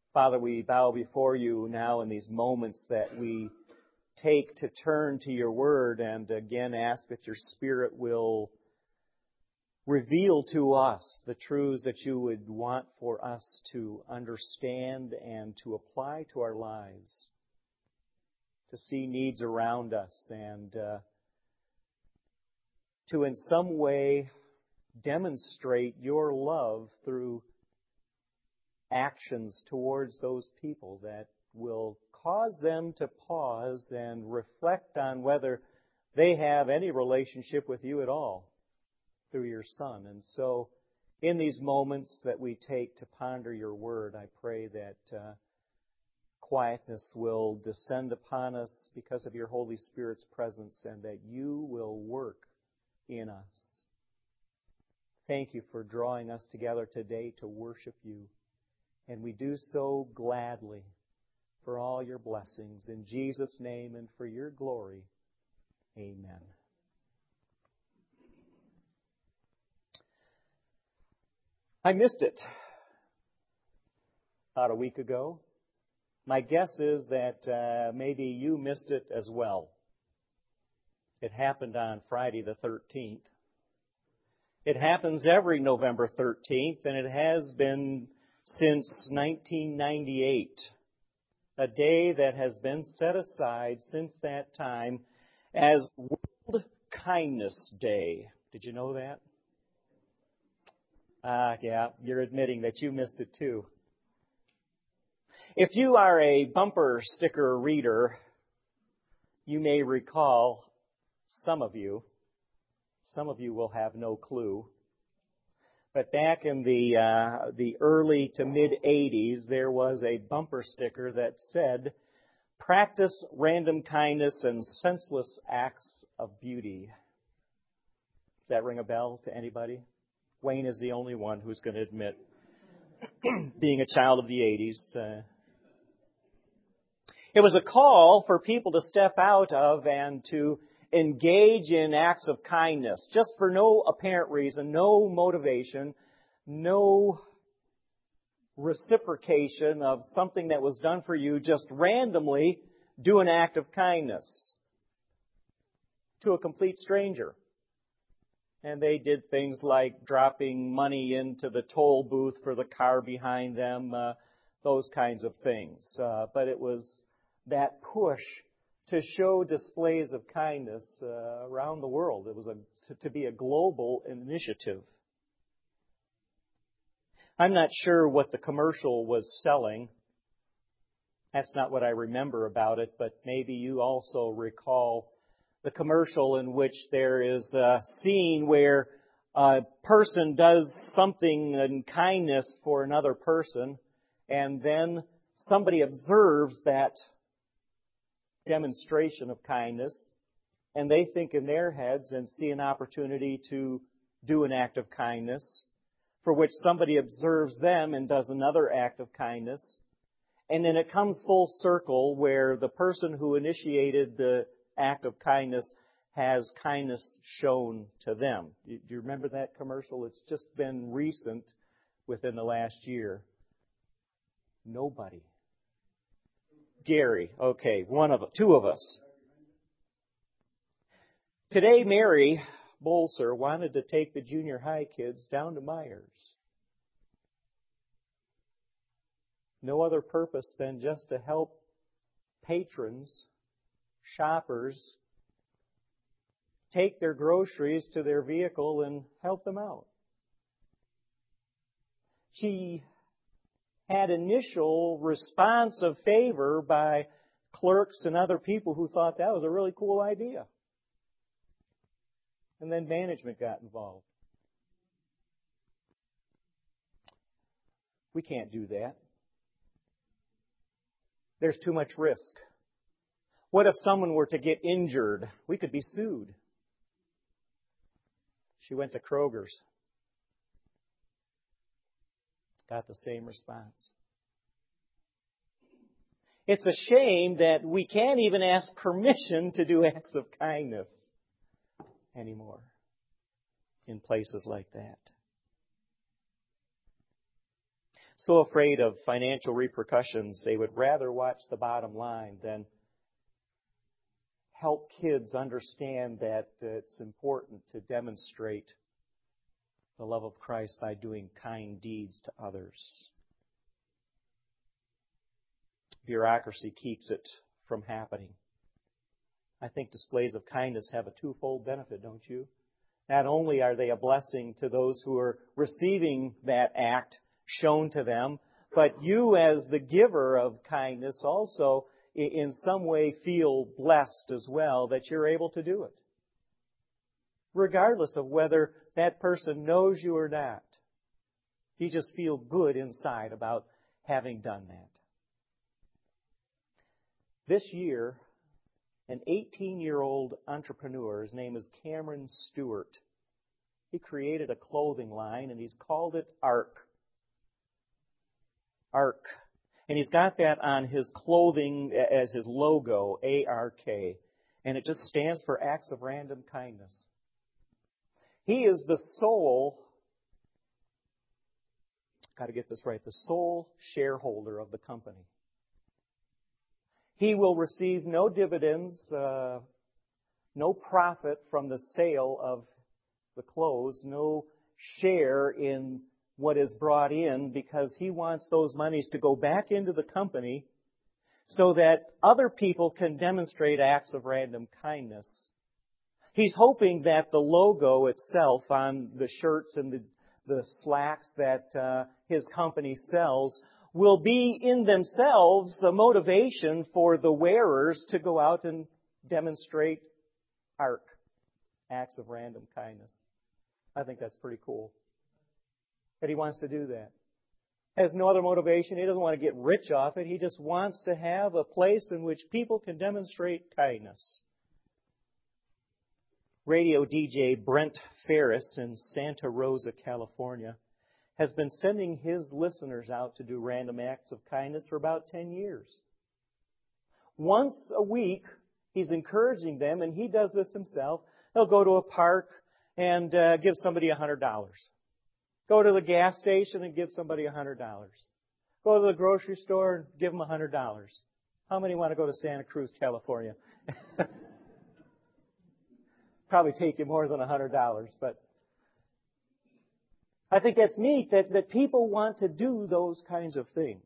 Father, we bow before you now in these moments that we take to turn to your word and again ask that your Spirit will reveal to us the truths that you would want for us to understand and to apply to our lives, to see needs around us and to in some way demonstrate your love through actions towards those people that will cause them to pause and reflect on whether they have any relationship with you at all through your Son. And so in these moments that we take to ponder your word, I pray that quietness will descend upon us because of your Holy Spirit's presence and that you will work in us. Thank you for drawing us together today to worship you. And we do so gladly for all your blessings. In Jesus' name and for your glory. Amen. I missed it about a week ago. My guess is that maybe you missed it as well. It happened on Friday the 13th. It happens every November 13th, and it has been since 1998, a day that has been set aside since that time as World Kindness Day. Did you know that? Yeah, you're admitting that you missed it too. If you are a bumper sticker reader, you may recall, some of you will have no clue. But back in the early to mid-'80s, there was a bumper sticker that said, "Practice random kindness and senseless acts of beauty." Does that ring a bell to anybody? Wayne is the only one who's going to admit being a child of the '80s. It was a call for people to step out of and to engage in acts of kindness, just for no apparent reason, no motivation, no reciprocation of something that was done for you, just randomly do an act of kindness to a complete stranger. And they did things like dropping money into the toll booth for the car behind them, those kinds of things. But it was that push to show displays of kindness around the world. It was to be a global initiative. I'm not sure what the commercial was selling. That's not what I remember about it, but maybe you also recall the commercial in which there is a scene where a person does something in kindness for another person, and then somebody observes that demonstration of kindness, and they think in their heads and see an opportunity to do an act of kindness, for which somebody observes them and does another act of kindness. And then it comes full circle where the person who initiated the act of kindness has kindness shown to them. Do you remember that commercial? It's just been recent within the last year. Nobody. Gary. Okay, two of us. Today, Mary Bolser wanted to take the junior high kids down to Myers. No other purpose than just to help patrons, shoppers, take their groceries to their vehicle and help them out. She had initial response of favor by clerks and other people who thought that was a really cool idea. And then management got involved. We can't do that. There's too much risk. What if someone were to get injured? We could be sued. She went to Kroger's. Got the same response. It's a shame that we can't even ask permission to do acts of kindness anymore in places like that. so afraid of financial repercussions, they would rather watch the bottom line than help kids understand that it's important to demonstrate the love of Christ by doing kind deeds to others. Bureaucracy keeps it from happening. I think displays of kindness have a twofold benefit, don't you? Not only are they a blessing to those who are receiving that act shown to them, but you as the giver of kindness also in some way feel blessed as well that you're able to do it. Regardless of whether that person knows you or not, you just feel good inside about having done that. This year, an 18-year-old entrepreneur, his name is Cameron Stewart. He created a clothing line and he's called it ARK. ARK. And he's got that on his clothing as his logo, A-R-K. And it just stands for Acts of Random Kindness. He is the sole, got to get this right, the sole shareholder of the company. He will receive no dividends, no profit from the sale of the clothes, no share in what is brought in, because he wants those monies to go back into the company so that other people can demonstrate acts of random kindness. He's hoping that the logo itself on the shirts and the slacks that his company sells will be in themselves a motivation for the wearers to go out and demonstrate ARK, acts of random kindness. I think that's pretty cool that he wants to do that. Has no other motivation. He doesn't want to get rich off it. He just wants to have a place in which people can demonstrate kindness. Radio DJ Brent Ferris in Santa Rosa, California, has been sending his listeners out to do random acts of kindness for about 10 years. Once a week, he's encouraging them, and he does this himself. He'll go to a park and give somebody $100. Go to the gas station and give somebody $100. Go to the grocery store and give them $100. How many want to go to Santa Cruz, California? Probably take you more than $100, but I think that's neat that people want to do those kinds of things.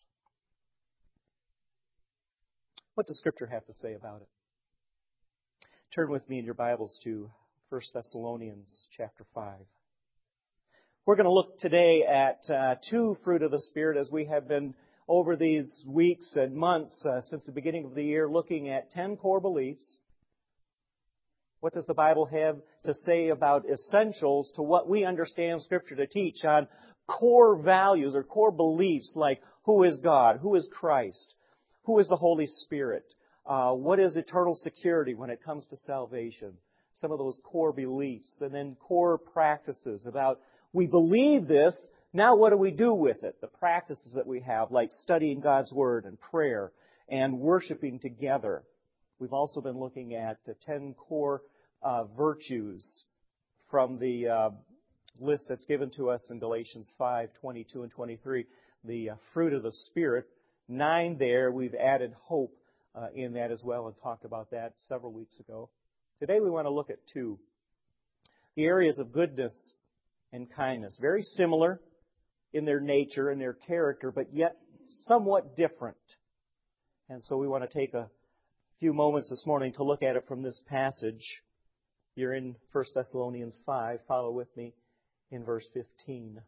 What does Scripture have to say about it? Turn with me in your Bibles to 1 Thessalonians chapter 5. We're going to look today at two fruit of the Spirit as we have been over these weeks and months since the beginning of the year looking at 10 core beliefs. What does the Bible have to say about essentials to what we understand Scripture to teach on core values or core beliefs like who is God, who is Christ, who is the Holy Spirit, what is eternal security when it comes to salvation, some of those core beliefs, and then core practices about we believe this, now what do we do with it? The practices that we have like studying God's Word and prayer and worshiping together. We've also been looking at 10 core virtues from the list that's given to us in Galatians 5:22 and 23, the fruit of the Spirit. 9 there, we've added hope in that as well and talked about that several weeks ago. Today we want to look at 2. The areas of goodness and kindness. Very similar in their nature and their character, but yet somewhat different. And so we want to take a few moments this morning to look at it from this passage. You're in 1 Thessalonians 5. Follow with me in verse 15.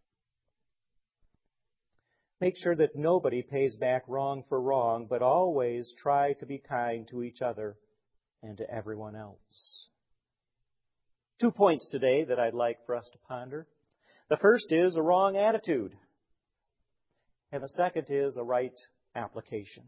Make sure that nobody pays back wrong for wrong, but always try to be kind to each other and to everyone else. 2 points today that I'd like for us to ponder. The first is a wrong attitude, and the second is a right application.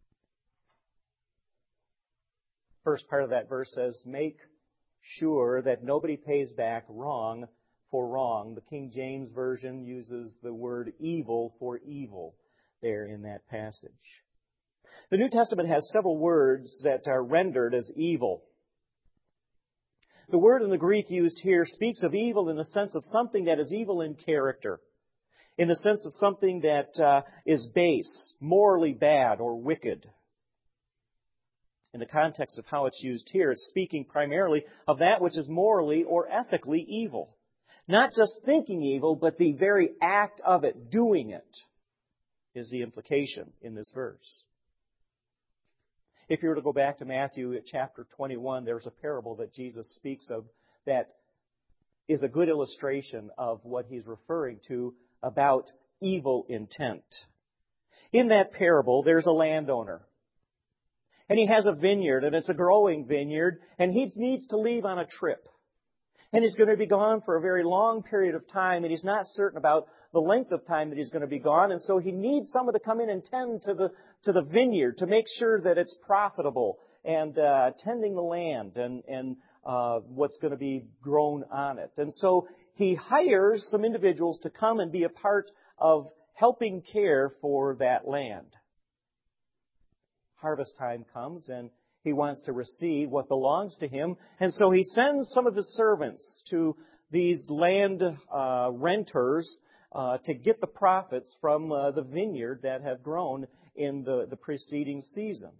First part of that verse says, make sure that nobody pays back wrong for wrong. The King James Version uses the word evil for evil there in that passage. The New Testament has several words that are rendered as evil. The word in the Greek used here speaks of evil in the sense of something that is evil in character. in the sense of something that is base, morally bad, or wicked. In the context of how it's used here, it's speaking primarily of that which is morally or ethically evil. Not just thinking evil, but the very act of it, doing it, is the implication in this verse. If you were to go back to Matthew at chapter 21, there's a parable that Jesus speaks of that is a good illustration of what he's referring to about evil intent. In that parable, there's a landowner. And he has a vineyard, and it's a growing vineyard, and he needs to leave on a trip. And he's going to be gone for a very long period of time, and he's not certain about the length of time that he's going to be gone, and so he needs someone to come in and tend to the vineyard to make sure that it's profitable, and tending the land and what's going to be grown on it. And so he hires some individuals to come and be a part of helping care for that land. Harvest time comes, and he wants to receive what belongs to him. And so he sends some of his servants to these land renters to get the profits from the vineyard that have grown in the preceding season.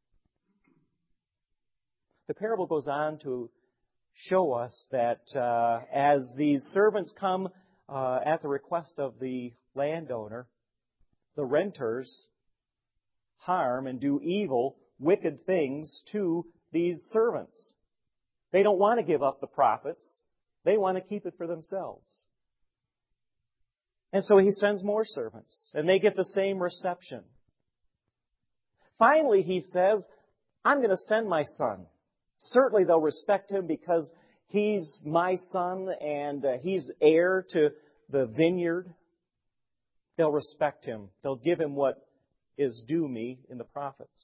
The parable goes on to show us that as these servants come at the request of the landowner, the renters harm and do evil, wicked things to these servants. They don't want to give up the profits. They want to keep it for themselves. And so he sends more servants, and they get the same reception. Finally, he says, I'm going to send my son. Certainly they'll respect him because he's my son and he's heir to the vineyard. They'll respect him. They'll give him what is due me in the profits.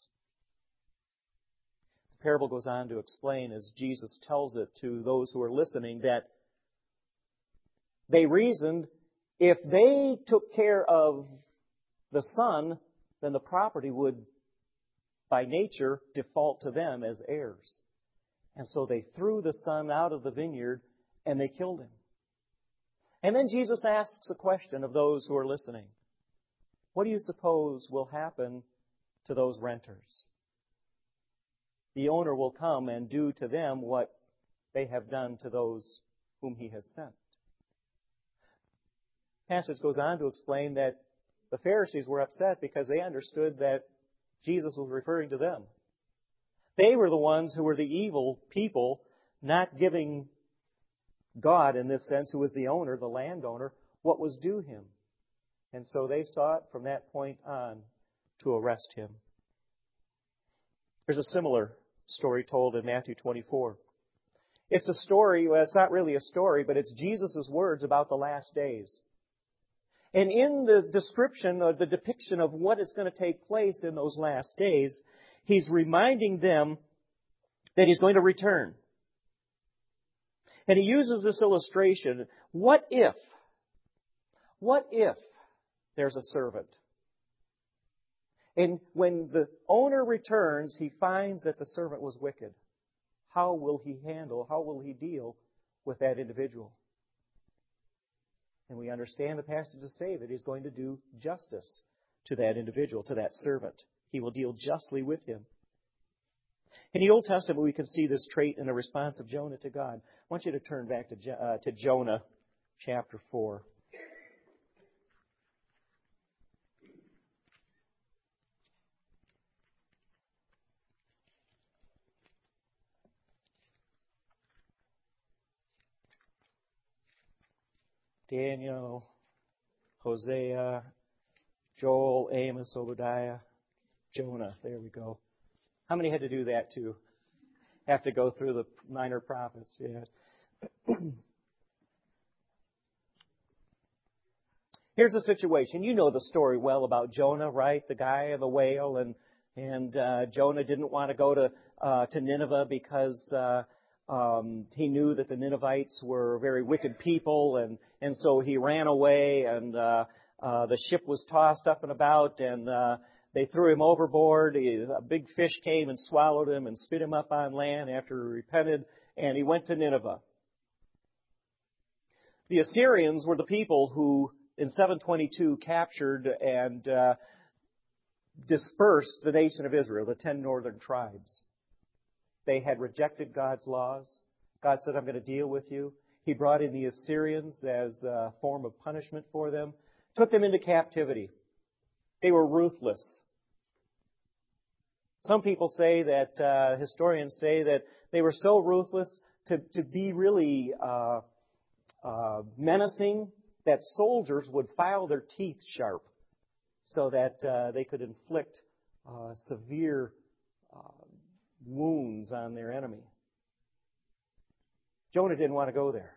The parable goes on to explain, as Jesus tells it to those who are listening, that they reasoned if they took care of the son, then the property would, by nature, default to them as heirs. And so they threw the son out of the vineyard and they killed him. And then Jesus asks a question of those who are listening. What do you suppose will happen to those renters? The owner will come and do to them what they have done to those whom he has sent. The passage goes on to explain that the Pharisees were upset because they understood that Jesus was referring to them. They were the ones who were the evil people, not giving God, in this sense, who was the owner, the landowner, what was due him. And so they sought from that point on to arrest him. There's a similar story told in Matthew 24. It's a story, well, it's not really a story, but it's Jesus' words about the last days. And in the description or the depiction of what is going to take place in those last days, he's reminding them that he's going to return. And he uses this illustration. What if there's a servant? And when the owner returns, he finds that the servant was wicked. How will he deal with that individual? And we understand the passages say that he's going to do justice to that individual, to that servant. He will deal justly with him. In the Old Testament, we can see this trait in the response of Jonah to God. I want you to turn back to Jonah chapter 4. Daniel, Hosea, Joel, Amos, Obadiah, Jonah. There we go. How many had to do that too? Have to go through the minor prophets? Yeah. Here's the situation. You know the story well about Jonah, right? The guy of the whale, and Jonah didn't want to go to Nineveh because he knew that the Ninevites were very wicked people, and so he ran away, and the ship was tossed up and about, and they threw him overboard. A big fish came and swallowed him and spit him up on land after he repented, and he went to Nineveh. The Assyrians were the people who in 722 captured and dispersed the nation of Israel, the 10 northern tribes. They had rejected God's laws. God said, I'm going to deal with you. He brought in the Assyrians as a form of punishment for them, took them into captivity. They were ruthless. Some people say that, historians say that they were so ruthless to be really menacing that soldiers would file their teeth sharp so that they could inflict severe wounds on their enemy. Jonah didn't want to go there.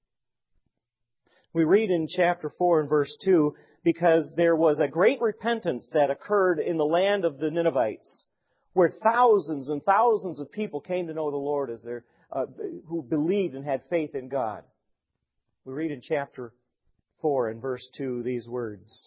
We read in chapter 4 and verse 2, because there was a great repentance that occurred in the land of the Ninevites, where thousands and thousands of people came to know the Lord as their who believed and had faith in God. We read in chapter 4 and verse 2 these words.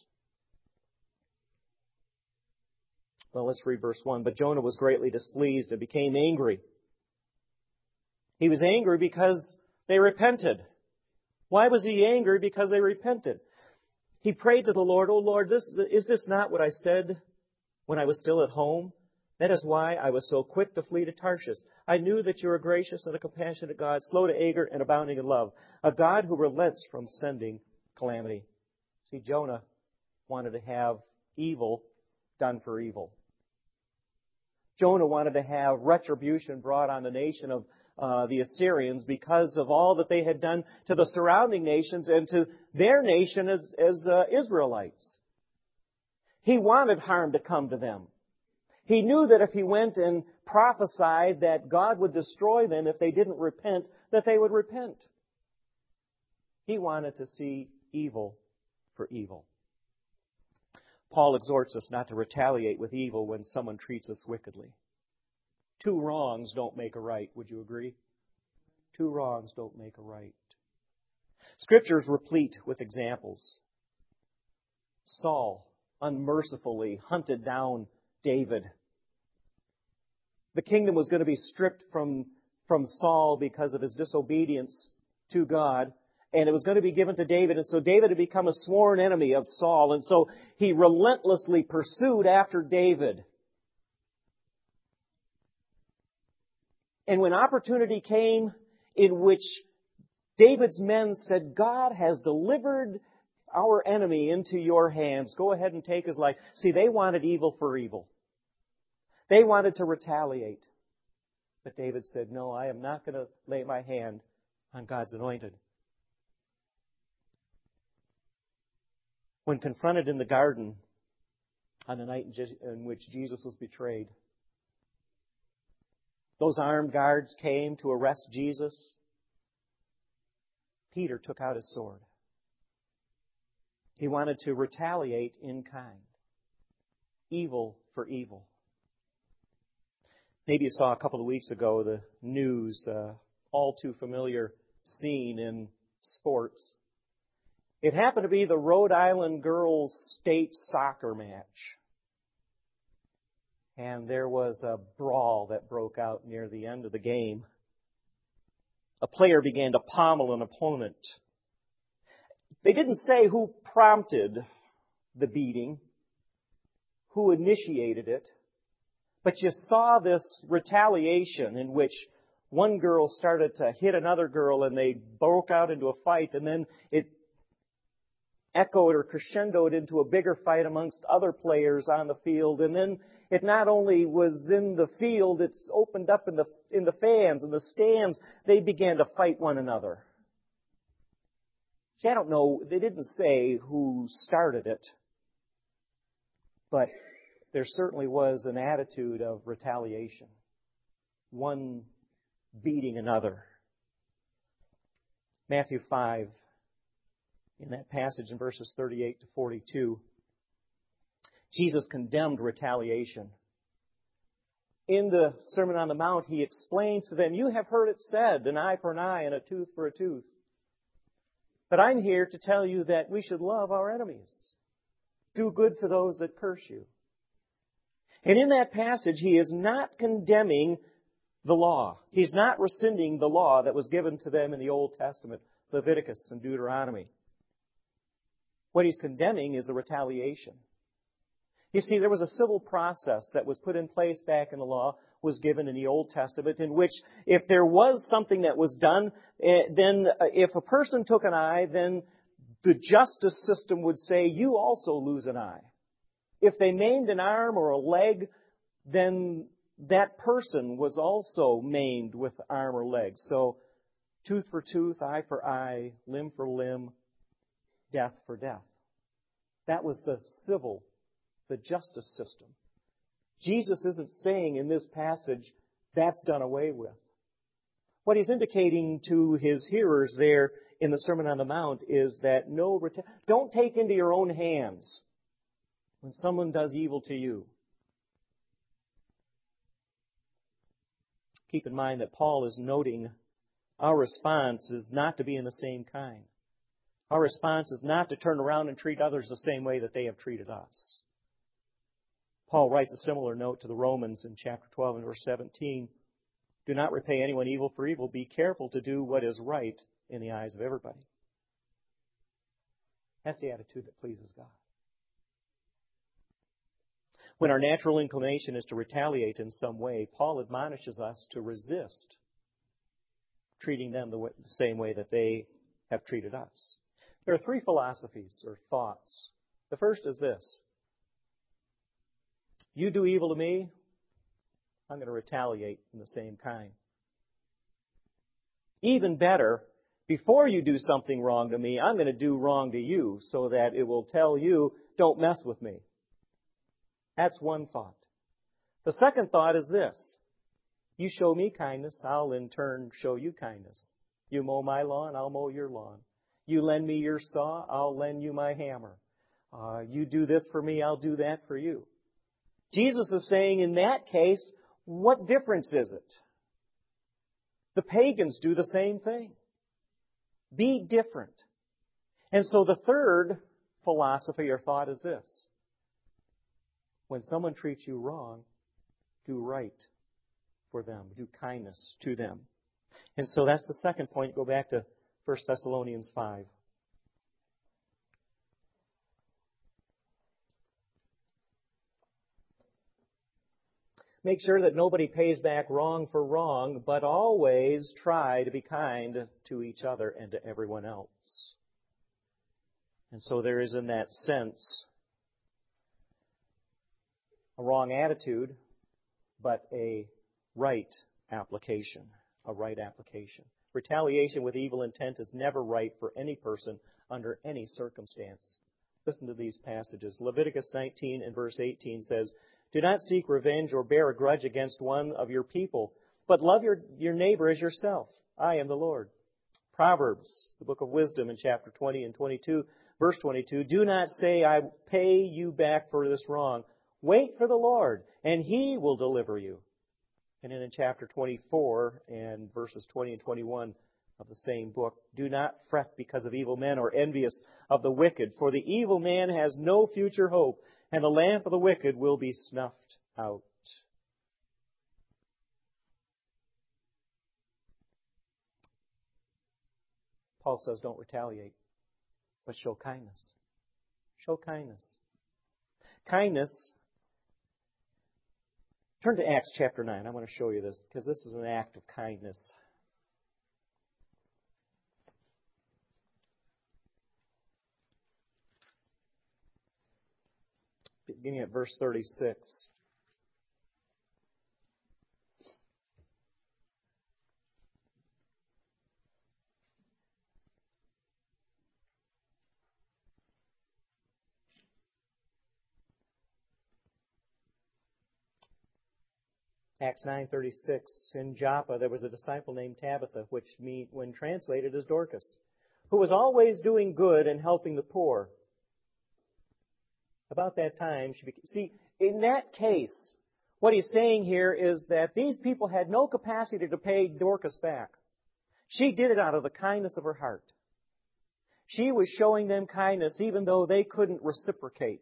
Well, let's read verse 1. But Jonah was greatly displeased and became angry. He was angry because they repented. Why was he angry? Because they repented. He prayed to the Lord, "O Lord, is this not what I said when I was still at home? That is why I was so quick to flee to Tarshish. I knew that you are a gracious and a compassionate God, slow to anger and abounding in love, a God who relents from sending calamity." See, Jonah wanted to have evil done for evil. Jonah wanted to have retribution brought on the nation of the Assyrians because of all that they had done to the surrounding nations and to their nation as Israelites. He wanted harm to come to them. He knew that if he went and prophesied that God would destroy them if they didn't repent, that they would repent. He wanted to see evil for evil. Paul exhorts us not to retaliate with evil when someone treats us wickedly. Two wrongs don't make a right. Would you agree? Two wrongs don't make a right. Scripture is replete with examples. Saul unmercifully hunted down David. The kingdom was going to be stripped from Saul because of his disobedience to God, and it was going to be given to David. And so David had become a sworn enemy of Saul, and so he relentlessly pursued after David. And when opportunity came in which David's men said, "God has delivered our enemy into your hands. Go ahead and take his life." See, they wanted evil for evil. They wanted to retaliate. But David said, "No, I am not going to lay my hand on God's anointed." When confronted in the garden on the night in which Jesus was betrayed, those armed guards came to arrest Jesus. Peter took out his sword. He wanted to retaliate in kind. Evil for evil. Maybe you saw a couple of weeks ago the news, all too familiar scene in sports. It happened to be the Rhode Island girls' state soccer match. And there was a brawl that broke out near the end of the game. A player began to pommel an opponent. They didn't say who prompted the beating, who initiated it, but you saw this retaliation in which one girl started to hit another girl and they broke out into a fight, and then it echoed or crescendoed into a bigger fight amongst other players on the field, and then it not only was in the field, it's opened up in the fans and the stands. They began to fight one another. See, I don't know, they didn't say who started it, but there certainly was an attitude of retaliation. One beating another. Matthew 5, in that passage in verses 38 to 42, Jesus condemned retaliation. In the Sermon on the Mount, He explains to them, "You have heard it said, an eye for an eye and a tooth for a tooth. But I'm here to tell you that we should love our enemies. Do good to those that curse you." And in that passage, He is not condemning the law. He's not rescinding the law that was given to them in the Old Testament, Leviticus and Deuteronomy. What he's condemning is the retaliation. You see, there was a civil process that was put in place back in the law, was given in the Old Testament, in which if there was something that was done, then if a person took an eye, then the justice system would say, you also lose an eye. If they maimed an arm or a leg, then that person was also maimed with arm or leg. So, tooth for tooth, eye for eye, limb for limb, death for death. That was the justice system. Jesus isn't saying in this passage that's done away with. What he's indicating to his hearers there in the Sermon on the Mount is that don't take into your own hands when someone does evil to you. Keep in mind that Paul is noting our response is not to be in the same kind. Our response is not to turn around and treat others the same way that they have treated us. Paul writes a similar note to the Romans in chapter 12 and verse 17. Do not repay anyone evil for evil. Be careful to do what is right in the eyes of everybody. That's the attitude that pleases God. When our natural inclination is to retaliate in some way, Paul admonishes us to resist treating them the same way that they have treated us. There are three philosophies or thoughts. The first is this. You do evil to me, I'm going to retaliate in the same kind. Even better, before you do something wrong to me, I'm going to do wrong to you so that it will tell you, don't mess with me. That's one thought. The second thought is this. You show me kindness, I'll in turn show you kindness. You mow my lawn, I'll mow your lawn. You lend me your saw, I'll lend you my hammer. You do this for me, I'll do that for you. Jesus is saying in that case, what difference is it? The pagans do the same thing. Be different. And so the third philosophy or thought is this. When someone treats you wrong, do right for them. Do kindness to them. And so that's the second point. Go back to 1 Thessalonians 5. Make sure that nobody pays back wrong for wrong, but always try to be kind to each other and to everyone else. And so there is in that sense a wrong attitude, but a right application. A right application. Retaliation with evil intent is never right for any person under any circumstance. Listen to these passages. Leviticus 19 and verse 18 says, do not seek revenge or bear a grudge against one of your people, but love your neighbor as yourself. I am the Lord. Proverbs, the book of wisdom in chapter 20 and 22, verse 22, do not say, I pay you back for this wrong. Wait for the Lord, and He will deliver you. And then in chapter 24 and verses 20 and 21 of the same book, do not fret because of evil men or envious of the wicked, for the evil man has no future hope, and the lamp of the wicked will be snuffed out. Paul says, don't retaliate, but show kindness. Show kindness. Kindness. Turn to Acts chapter 9. I want to show you this because this is an act of kindness. Beginning at verse 36. Acts 9:36. In Joppa there was a disciple named Tabitha, which when translated is Dorcas, who was always doing good and helping the poor. About that time, see, in that case, what he's saying here is that these people had no capacity to pay Dorcas back. She did it out of the kindness of her heart. She was showing them kindness even though they couldn't reciprocate.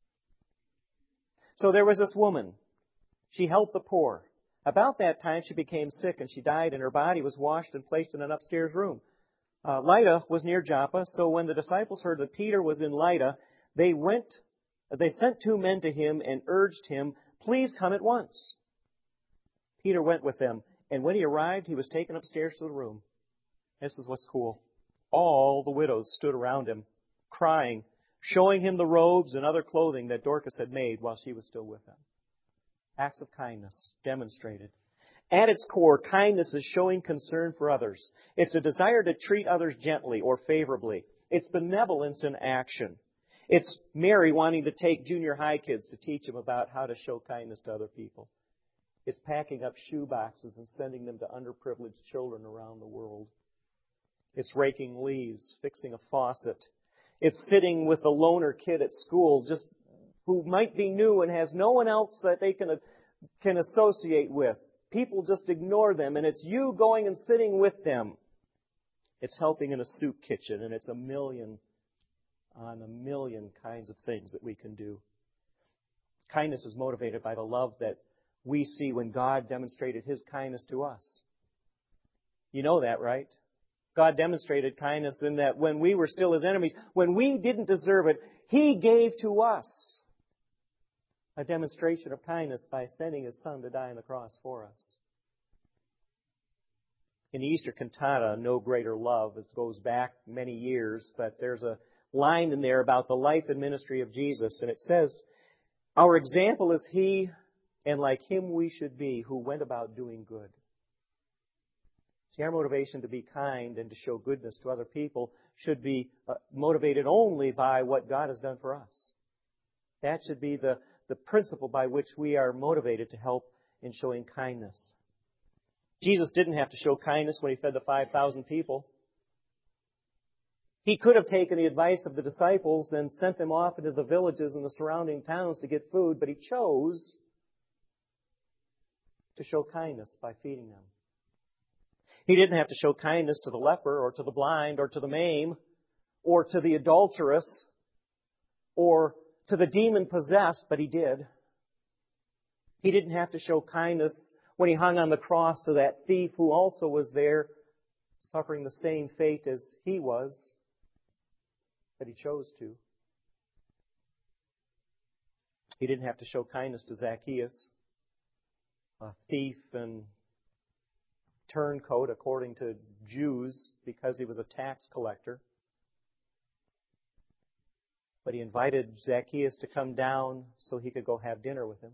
So there was this woman. She helped the poor. About that time, she became sick and she died, and her body was washed and placed in an upstairs room. Lydda was near Joppa, so when the disciples heard that Peter was in Lydda, they sent 2 men to him and urged him, "Please come at once." Peter went with them, and when he arrived, he was taken upstairs to the room. This is what's cool. All the widows stood around him, crying, showing him the robes and other clothing that Dorcas had made while she was still with them. Acts of kindness demonstrated. At its core, kindness is showing concern for others. It's a desire to treat others gently or favorably. It's benevolence in action. It's Mary wanting to take junior high kids to teach them about how to show kindness to other people. It's packing up shoe boxes and sending them to underprivileged children around the world. It's raking leaves, fixing a faucet. It's sitting with a loner kid at school just who might be new and has no one else that they can associate with. People just ignore them, and it's you going and sitting with them. It's helping in a soup kitchen, and it's a million kinds of things that we can do. Kindness is motivated by the love that we see when God demonstrated His kindness to us. You know that, right? God demonstrated kindness in that when we were still His enemies, when we didn't deserve it, He gave to us a demonstration of kindness by sending His Son to die on the cross for us. In the Easter cantata, No Greater Love, it goes back many years, but there's a line in there about the life and ministry of Jesus, and it says, "Our example is He, and like Him we should be, who went about doing good." See, our motivation to be kind and to show goodness to other people should be motivated only by what God has done for us. That should be the principle by which we are motivated to help in showing kindness. Jesus didn't have to show kindness when He fed the 5,000 people. He could have taken the advice of the disciples and sent them off into the villages and the surrounding towns to get food, but He chose to show kindness by feeding them. He didn't have to show kindness to the leper or to the blind or to the maimed or to the adulteress or to the demon-possessed, but He did. He didn't have to show kindness when He hung on the cross to that thief who also was there suffering the same fate as he was, but He chose to. He didn't have to show kindness to Zacchaeus, a thief and turncoat according to Jews because he was a tax collector. But He invited Zacchaeus to come down so he could go have dinner with him.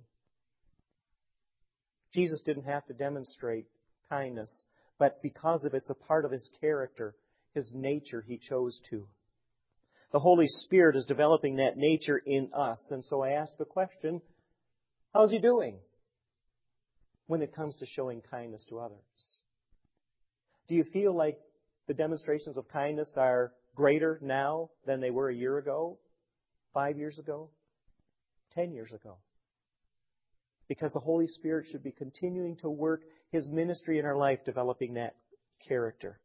Jesus didn't have to demonstrate kindness, but because of it's a part of His character, His nature, He chose to. The Holy Spirit is developing that nature in us. And so I ask the question, how's He doing when it comes to showing kindness to others? Do you feel like the demonstrations of kindness are greater now than they were a year ago, 5 years ago, 10 years ago? Because the Holy Spirit should be continuing to work His ministry in our life, developing that character.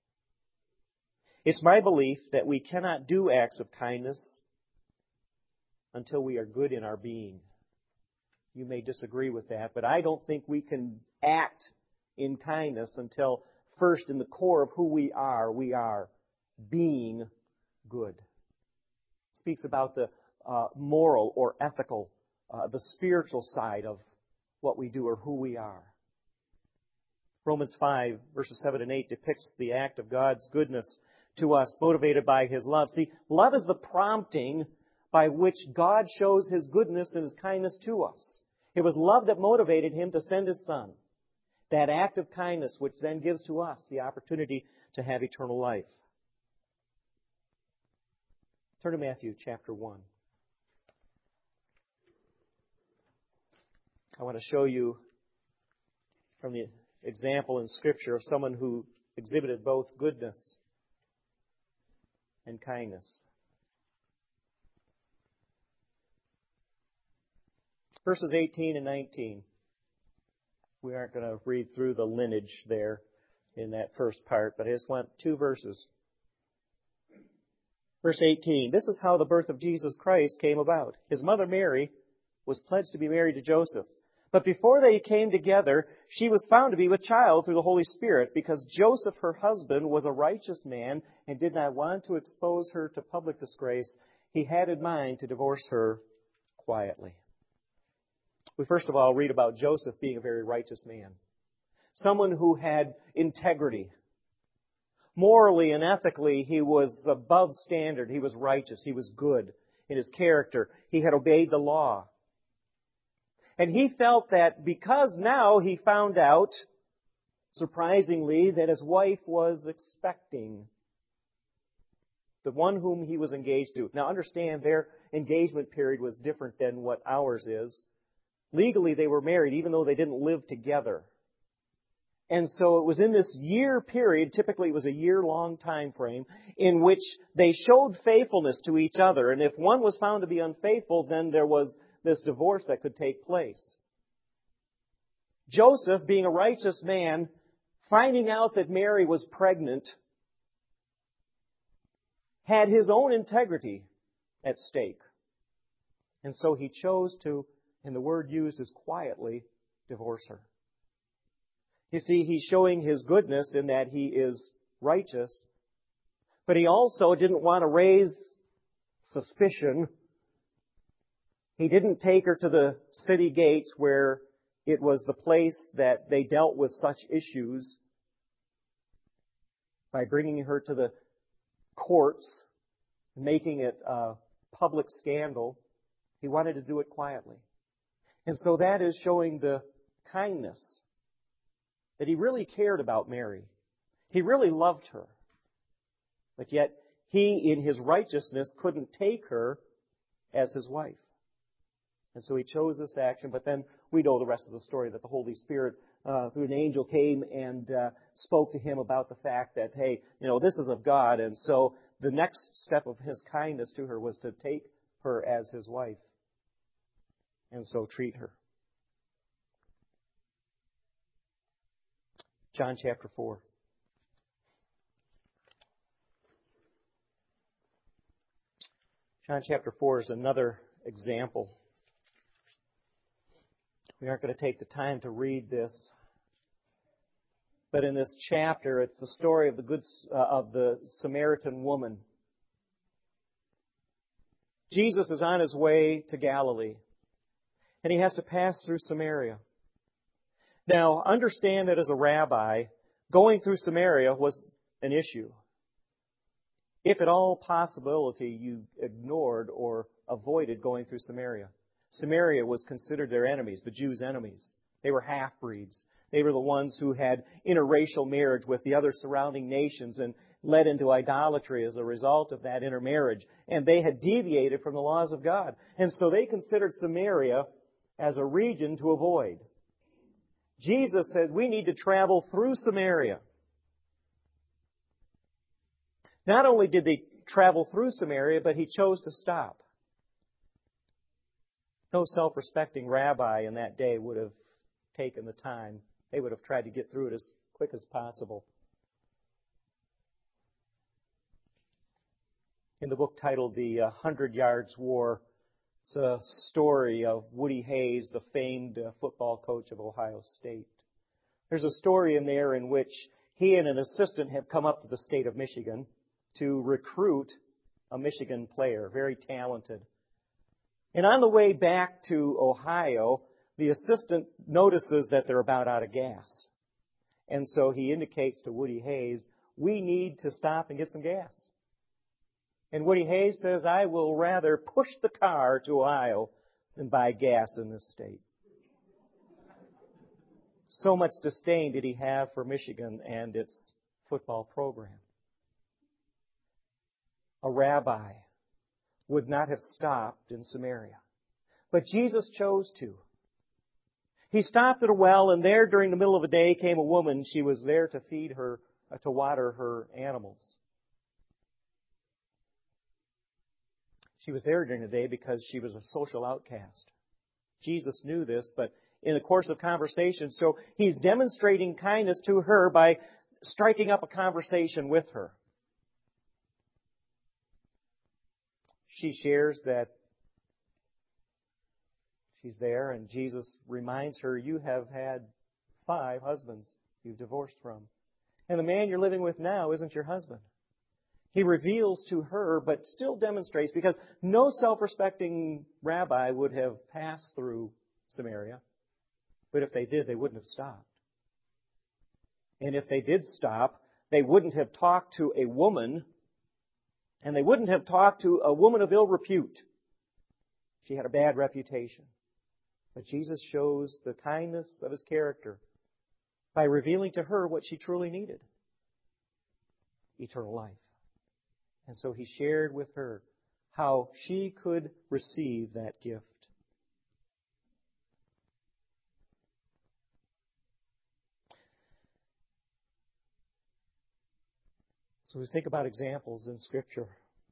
It's my belief that we cannot do acts of kindness until we are good in our being. You may disagree with that, but I don't think we can act in kindness until first in the core of who we are being good. It speaks about the moral or ethical, the spiritual side of what we do or who we are. Romans 5, verses 7 and 8 depicts the act of God's goodness to us, motivated by His love. See, love is the prompting by which God shows His goodness and His kindness to us. It was love that motivated Him to send His Son. That act of kindness which then gives to us the opportunity to have eternal life. Turn to Matthew chapter 1. I want to show you from the example in Scripture of someone who exhibited both goodness and kindness. Verses 18 and 19. We aren't going to read through the lineage there in that first part, but I just want 2 verses. Verse 18, this is how the birth of Jesus Christ came about. His mother Mary was pledged to be married to Joseph, But before they came together, she was found to be with child through the Holy Spirit, because Joseph, her husband, was a righteous man and did not want to expose her to public disgrace. He had in mind to divorce her quietly. We first of all read about Joseph being a very righteous man. Someone who had integrity. Morally and ethically, he was above standard. He was righteous. He was good in his character. He had obeyed the law. And he felt that because now he found out, surprisingly, that his wife was expecting the one whom he was engaged to. Now understand, their engagement period was different than what ours is. Legally, they were married even though they didn't live together. And so it was in this year period, typically it was a year-long time frame, in which they showed faithfulness to each other. And if one was found to be unfaithful, then there was this divorce that could take place. Joseph, being a righteous man, finding out that Mary was pregnant, had his own integrity at stake. And so he chose to, and the word used is quietly, divorce her. You see, he's showing his goodness in that he is righteous, but he also didn't want to raise suspicion. He didn't take her to the city gates where it was the place that they dealt with such issues by bringing her to the courts, making it a public scandal. He wanted to do it quietly. And so that is showing the kindness that he really cared about Mary. He really loved her. But yet, he, in his righteousness, couldn't take her as his wife. And so he chose this action, but then we know the rest of the story, that the Holy Spirit, through an angel, came and spoke to him about the fact that, hey, this is of God. And so the next step of his kindness to her was to take her as his wife and so treat her. John chapter 4. John chapter 4 is another example. We aren't going to take the time to read this. But in this chapter, it's the story of the Samaritan woman. Jesus is on his way to Galilee, and he has to pass through Samaria. Now, understand that as a rabbi, going through Samaria was an issue. If at all possibility you ignored or avoided going through Samaria. Samaria was considered their enemies, the Jews' enemies. They were half-breeds. They were the ones who had interracial marriage with the other surrounding nations and led into idolatry as a result of that intermarriage. And they had deviated from the laws of God. And so they considered Samaria as a region to avoid. Jesus said, we need to travel through Samaria. Not only did they travel through Samaria, but he chose to stop. No self-respecting rabbi in that day would have taken the time. They would have tried to get through it as quick as possible. In the book titled The 100 Yards War, it's a story of Woody Hayes, the famed football coach of Ohio State. There's a story in there in which he and an assistant have come up to the state of Michigan to recruit a Michigan player, very talented. And on the way back to Ohio, the assistant notices that they're about out of gas. And so he indicates to Woody Hayes, we need to stop and get some gas. And Woody Hayes says, I will rather push the car to Ohio than buy gas in this state. So much disdain did he have for Michigan and its football program. A rabbi would not have stopped in Samaria. But Jesus chose to. He stopped at a well, and there during the middle of the day came a woman. She was there to feed her, to water her animals. She was there during the day because she was a social outcast. Jesus knew this, but in the course of conversation, so he's demonstrating kindness to her by striking up a conversation with her. She shares that She's there, and Jesus reminds her, you have had 5 husbands you've divorced from. And the man you're living with now isn't your husband. He reveals to her, but still demonstrates, because no self-respecting rabbi would have passed through Samaria. But if they did, they wouldn't have stopped. And if they did stop, they wouldn't have talked to a woman, and they wouldn't have talked to a woman of ill repute. She had a bad reputation. But Jesus shows the kindness of His character by revealing to her what she truly needed: eternal life. And so He shared with her how she could receive that gift. So we think about examples in Scripture.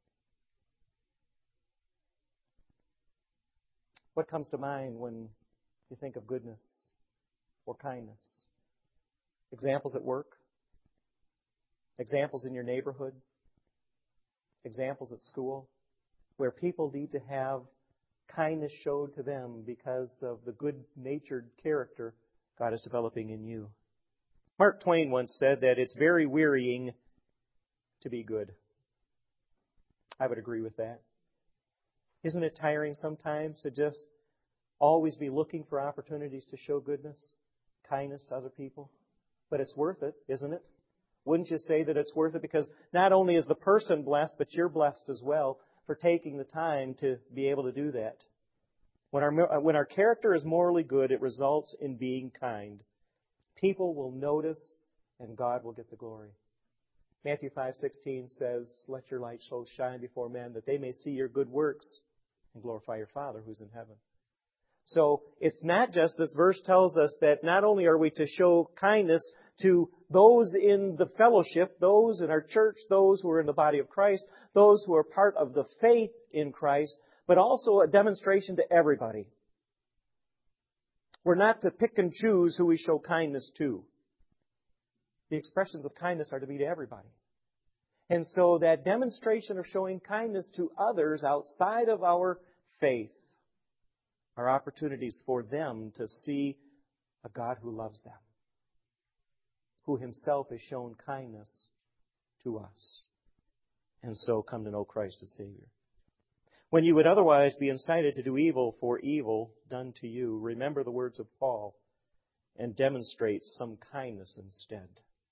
What comes to mind when you think of goodness or kindness? Examples at work? Examples in your neighborhood? Examples at school? Where people need to have kindness showed to them because of the good-natured character God is developing in you. Mark Twain once said that it's very wearying to be good. I would agree with that. Isn't it tiring sometimes to just always be looking for opportunities to show goodness, kindness to other people? But it's worth it, isn't it? Wouldn't you say that it's worth it? Because not only is the person blessed, but you're blessed as well for taking the time to be able to do that. When our character is morally good, it results in being kind. People will notice, and God will get the glory. Matthew 5:16 says, let your light so shine before men that they may see your good works and glorify your Father who's in heaven. So it's not just, this verse tells us that not only are we to show kindness to those in the fellowship, those in our church, those who are in the body of Christ, those who are part of the faith in Christ, but also a demonstration to everybody. We're not to pick and choose who we show kindness to. The expressions of kindness are to be to everybody. And so that demonstration of showing kindness to others outside of our faith are opportunities for them to see a God who loves them, who Himself has shown kindness to us, and so come to know Christ as Savior. When you would otherwise be incited to do evil for evil done to you, remember the words of Paul and demonstrate some kindness instead.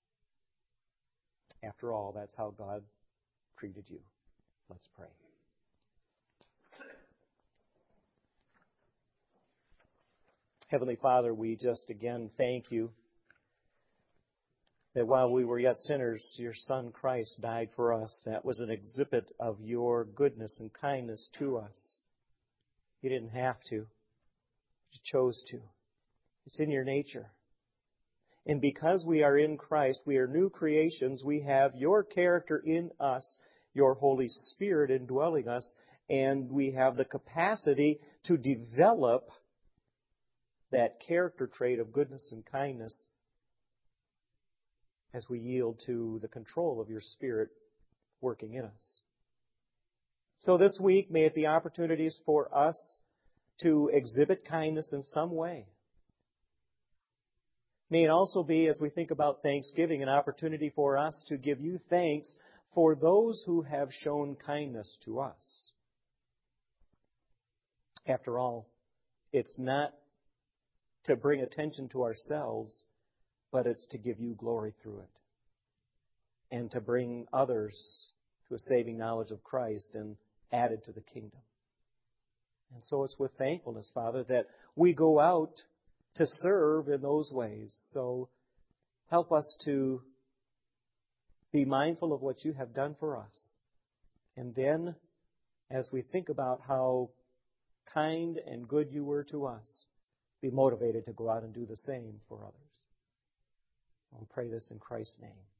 After all, that's how God treated you. Let's pray. Heavenly Father, we just again thank You that while we were yet sinners, Your Son Christ died for us. That was an exhibit of Your goodness and kindness to us. You didn't have to. You chose to. It's in Your nature. And because we are in Christ, we are new creations. We have Your character in us, Your Holy Spirit indwelling us, and we have the capacity to develop that character trait of goodness and kindness as we yield to the control of Your Spirit working in us. So this week, may it be opportunities for us to exhibit kindness in some way. May it also be, as we think about Thanksgiving, an opportunity for us to give You thanks for those who have shown kindness to us. After all, it's not to bring attention to ourselves, but it's to give You glory through it, and to bring others to a saving knowledge of Christ and added to the kingdom. And so it's with thankfulness, Father, that we go out to serve in those ways. So help us to be mindful of what You have done for us. And then, as we think about how kind and good You were to us, be motivated to go out and do the same for others. I'll pray this in Christ's name.